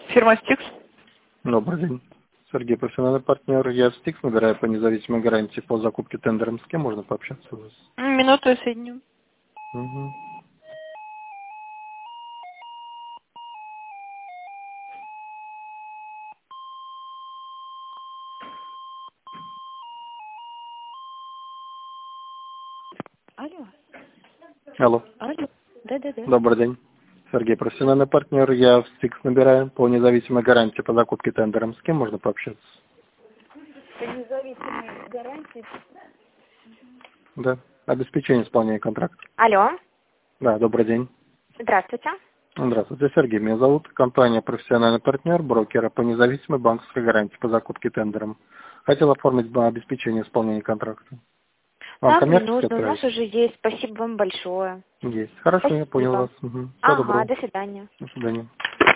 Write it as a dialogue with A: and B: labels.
A: Фирма «Стикс».
B: Добрый день. Сергей, профессиональный партнер. Я в «Стикс» набираю по независимой гарантии по закупке тендером. С кем можно пообщаться у вас?
A: Минуту я соединю.
B: Угу.
C: Алло.
B: Алло.
C: Алло. Да-да-да.
B: Добрый день. Сергей, профессиональный партнер. Я в «Стикс» набираю по независимой гарантии по закупке тендером. С кем можно пообщаться?
C: По независимой гарантии.
B: Да. Обеспечение исполнения контракта.
C: Алло.
B: Да, добрый день.
C: Здравствуйте.
B: Здравствуйте, Сергей. Меня зовут. Компания «Профессиональный партнер» брокера по независимой банковской гарантии по закупке тендером. Хотел оформить обеспечение исполнения контракта. Вам
C: Нам не
B: коммерческое
C: нужно, у нас
B: отправить?
C: уже есть. Спасибо вам большое.
B: Есть. Хорошо, я понял
C: Спасибо.
B: вас. Угу. Всего
C: Ага,
B: доброго.
C: до свидания.
B: До свидания.